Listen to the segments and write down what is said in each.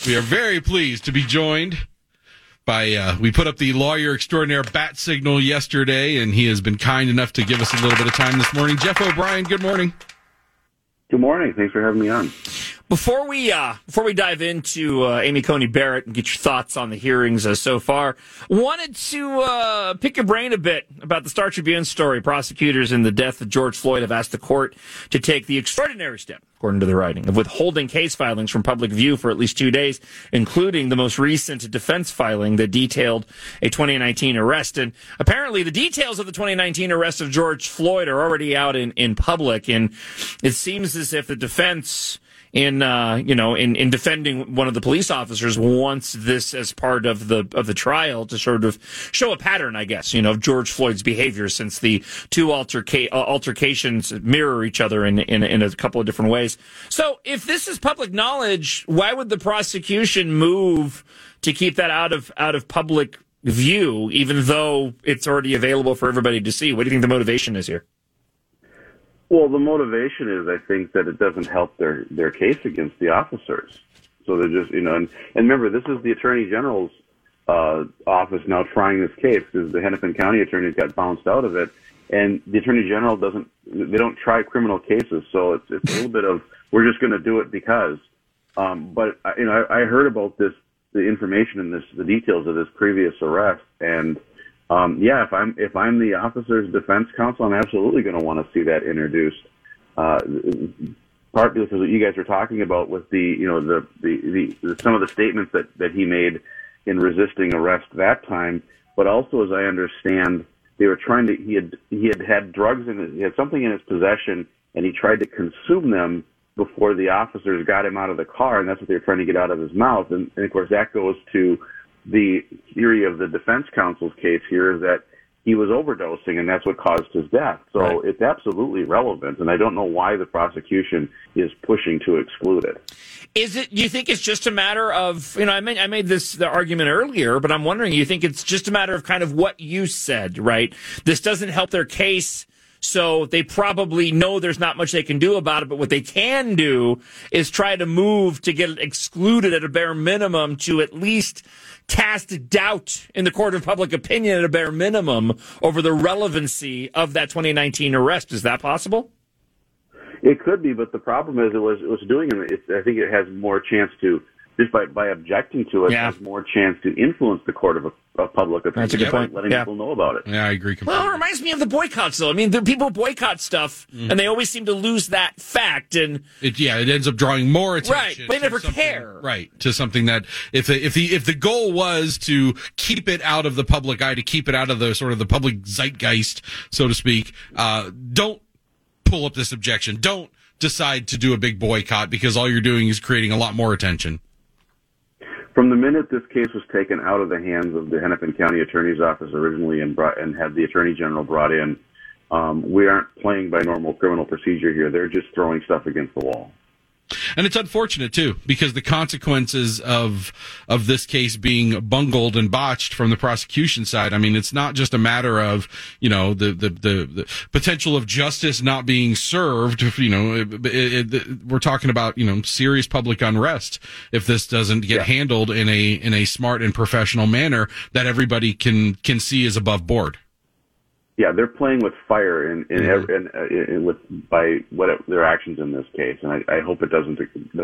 We are very pleased to be joined by, we put up the lawyer extraordinaire bat signal yesterday, and he has been kind enough to give us a little bit of time this morning. Jeff O'Brien, good morning. Good morning. Thanks for having me on. Before we dive into Amy Coney Barrett and get your thoughts on the hearings so far, wanted to pick your brain a bit about the Star Tribune story. Prosecutors in the death of George Floyd have asked the court to take the extraordinary step, according to the writing, of withholding case filings from public view for at least 2 days, including the most recent defense filing that detailed a 2019 arrest. And apparently the details of the 2019 arrest of George Floyd are already out in public, and it seems as if the defense in defending one of the police officers wants this as part of the trial to sort of show a pattern, I guess, of George Floyd's behavior, since the two altercations mirror each other in a couple of different ways. So if this is public knowledge, why would the prosecution move to keep that out of public view, even though it's already available for everybody to see? What do you think the motivation is here? Well, the motivation is, I think, that it doesn't help their case against the officers. So they're just, and remember, this is the Attorney General's office now trying this case, because the Hennepin County attorneys got bounced out of it, and the Attorney General they don't try criminal cases, so it's a little bit of, we're just going to do it because. But I heard about the information and the details of this previous arrest, and if I'm the officer's defense counsel, I'm absolutely going to want to see that introduced. Partly because what you guys are talking about with some of the statements that he made in resisting arrest that time, but also, as I understand, they were trying to. He had drugs he had something in his possession, and he tried to consume them before the officers got him out of the car, and that's what they were trying to get out of his mouth. And of course, that goes to the theory of the defense counsel's case here, is that he was overdosing, and that's what caused his death. So right. It's absolutely relevant, and I don't know why the prosecution is pushing to exclude it. Do you think it's just a matter of, I made the argument earlier, but I'm wondering, you think it's just a matter of kind of what you said, right? This doesn't help their case, so they probably know there's not much they can do about it, but what they can do is try to move to get it excluded at a bare minimum, to at least cast doubt in the court of public opinion at a bare minimum over the relevancy of that 2019 arrest. Is that possible? It could be, but the problem is it was doing it. I think it has more chance to, just by objecting to it, has more chance to influence the court of public opinion. That's a good point. Letting people know about it. Yeah, I agree completely. Well, it reminds me of the boycotts, though. I mean, the people boycott stuff, and they always seem to lose that fact. And it ends up drawing more attention. Right, they never care. Right, to something that if the goal was to keep it out of the public eye, to keep it out of the sort of the public zeitgeist, so to speak, don't pull up this objection. Don't decide to do a big boycott, because all you're doing is creating a lot more attention. From the minute this case was taken out of the hands of the Hennepin County Attorney's Office originally and had the Attorney General brought in, we aren't playing by normal criminal procedure here. They're just throwing stuff against the wall. And it's unfortunate, too, because the consequences of this case being bungled and botched from the prosecution side, I mean, it's not just a matter of, the potential of justice not being served. We're talking about, serious public unrest if this doesn't get handled in a smart and professional manner that everybody can see is above board. Yeah, they're playing with fire by their actions in this case, and I hope it doesn't.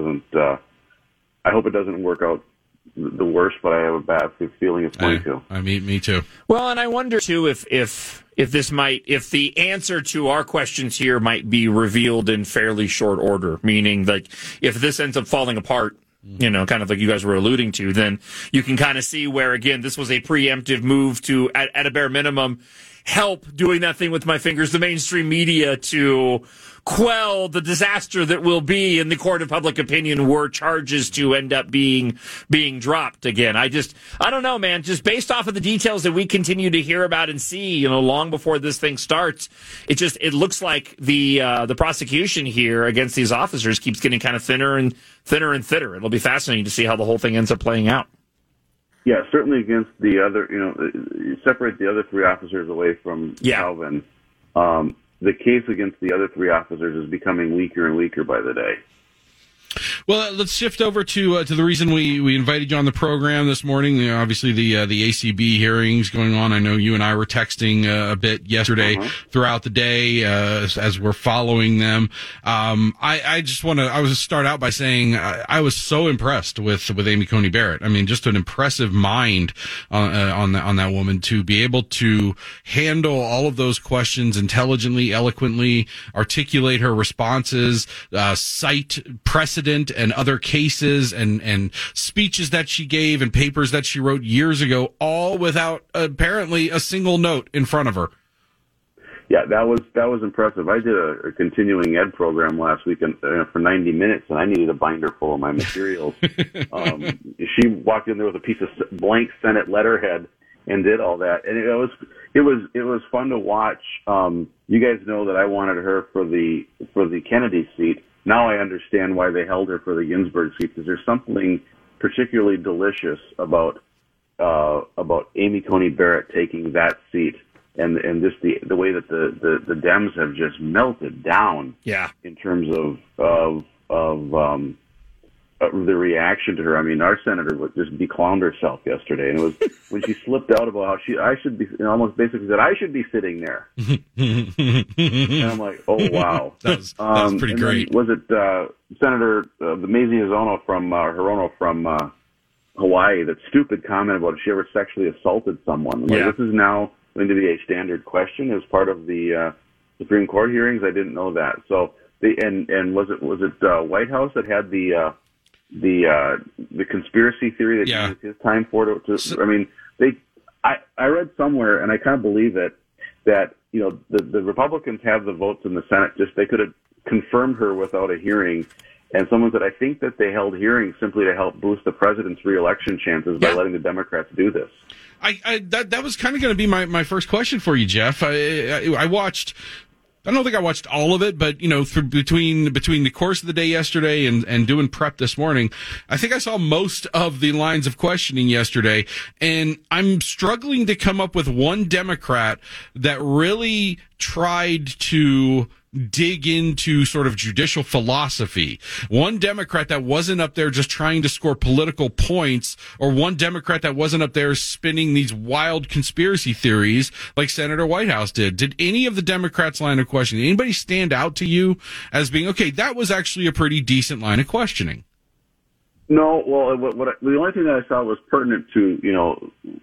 I hope it doesn't work out the worst, but I have a bad feeling it's going to. I mean, me too. Well, and I wonder too if the answer to our questions here might be revealed in fairly short order. Meaning, like, if this ends up falling apart, kind of like you guys were alluding to, then you can kind of see where, again, this was a preemptive move to, at a bare minimum, help doing that thing with my fingers, the mainstream media, to quell the disaster that will be in the court of public opinion were charges to end up being dropped again. I don't know, man. Just based off of the details that we continue to hear about and see, long before this thing starts, it looks like the prosecution here against these officers keeps getting kind of thinner and thinner and thinner. It'll be fascinating to see how the whole thing ends up playing out. Yeah, certainly against the other, you separate the other three officers away from Calvin. The case against the other three officers is becoming weaker and weaker by the day. Well, let's shift over to the reason we invited you on the program this morning. You know, obviously, the ACB hearings going on. I know you and I were texting a bit yesterday throughout the day as we're following them. I just want to. I was start out by saying I was so impressed with Amy Coney Barrett. I mean, just an impressive mind on that woman to be able to handle all of those questions intelligently, eloquently, articulate her responses, cite precedent and other cases and speeches that she gave and papers that she wrote years ago, all without apparently a single note in front of her. Yeah, that was impressive. I did a continuing ed program last week for 90 minutes, and I needed a binder full of my materials. She walked in there with a piece of blank Senate letterhead and did all that, and it was fun to watch. You guys know that I wanted her for the Kennedy seat. Now I understand why they held her for the Ginsburg seat, because there's something particularly delicious about Amy Coney Barrett taking that seat, and just the way that the Dems have just melted down. Yeah. In terms of the reaction to her. I mean, our senator just beclowned herself yesterday, and it was when she slipped out about how I should be, almost basically said I should be sitting there. And I'm like, oh wow, that was pretty great. Was it Senator Mazie Hirono from Hawaii? That stupid comment about if she ever sexually assaulted someone. Like, this is now going to be a standard question as part of the Supreme Court hearings. I didn't know that. So and was it White House that had the conspiracy theory that he used his time for I mean, I read somewhere, and I kind of believe it, that you know the Republicans have the votes in the Senate. Just they could have confirmed her without a hearing. And someone said, I think that they held hearings simply to help boost the president's reelection chances by letting the Democrats do this. That was kind of going to be my first question for you, Jeff. I watched. I don't think I watched all of it, but you know, between the course of the day yesterday and doing prep this morning, I think I saw most of the lines of questioning yesterday, and I'm struggling to come up with one Democrat that really tried to dig into sort of judicial philosophy. One Democrat that wasn't up there just trying to score political points, or one Democrat that wasn't up there spinning these wild conspiracy theories like Senator Whitehouse did. Did any of the Democrats' line of questioning, anybody stand out to you as being, okay, that was actually a pretty decent line of questioning? No, well, the only thing that I saw was pertinent to, you know,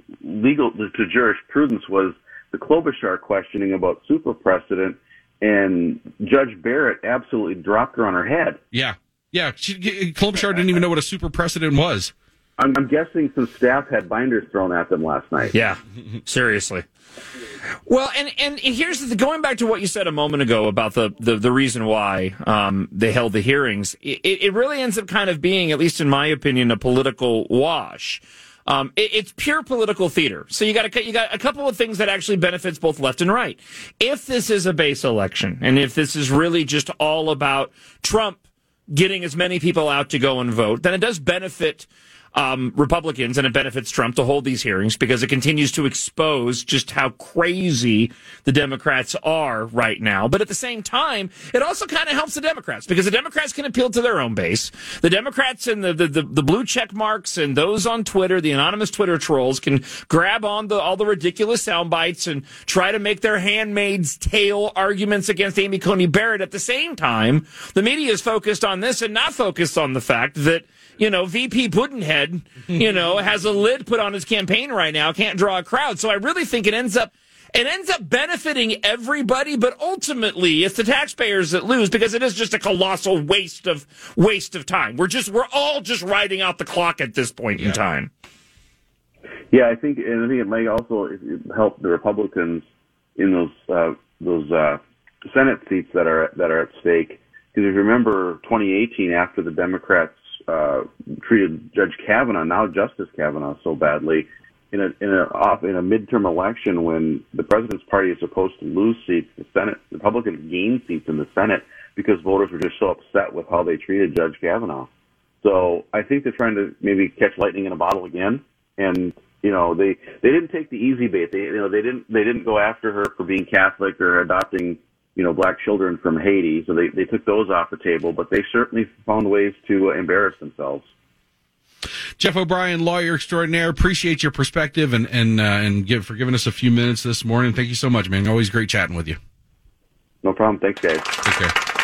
to jurisprudence was the Klobuchar questioning about super precedent. And Judge Barrett absolutely dropped her on her head. Yeah. Klobuchar didn't even know what a super precedent was. I'm guessing some staff had binders thrown at them last night. Yeah, seriously. Well, and here's going back to what you said a moment ago about the reason why they held the hearings. It really ends up kind of being, at least in my opinion, a political wash. It's pure political theater. So you got a couple of things that actually benefits both left and right. If this is a base election, and if this is really just all about Trump getting as many people out to go and vote, then it does benefit Republicans, and it benefits Trump to hold these hearings because it continues to expose just how crazy the Democrats are right now. But at the same time, it also kind of helps the Democrats because the Democrats can appeal to their own base. The Democrats and the blue check marks and those on Twitter, the anonymous Twitter trolls, can grab on all the ridiculous sound bites and try to make their Handmaid's Tale arguments against Amy Coney Barrett. At the same time, the media is focused on this and not focused on the fact that, you know, VP Puddinhead, you know, has a lid put on his campaign right now, can't draw a crowd. So I really think it ends up benefiting everybody, but ultimately it's the taxpayers that lose because it is just a colossal waste of time. We're all just riding out the clock at this point in time. Yeah, I think it might also help the Republicans in those Senate seats that are at stake. Because if you remember 2018, after the Democrats treated Judge Kavanaugh, now Justice Kavanaugh, so badly in a midterm election when the president's party is supposed to lose seats, the Senate Republicans gain seats in the Senate because voters were just so upset with how they treated Judge Kavanaugh. So I think they're trying to maybe catch lightning in a bottle again, and you know they didn't take the easy bait. They didn't go after her for being Catholic or adopting black children from Haiti. So they took those off the table, but they certainly found ways to embarrass themselves. Jeff O'Brien, lawyer extraordinaire, appreciate your perspective and for giving us a few minutes this morning. Thank you so much, man. Always great chatting with you. No problem. Thanks, guys. Take care.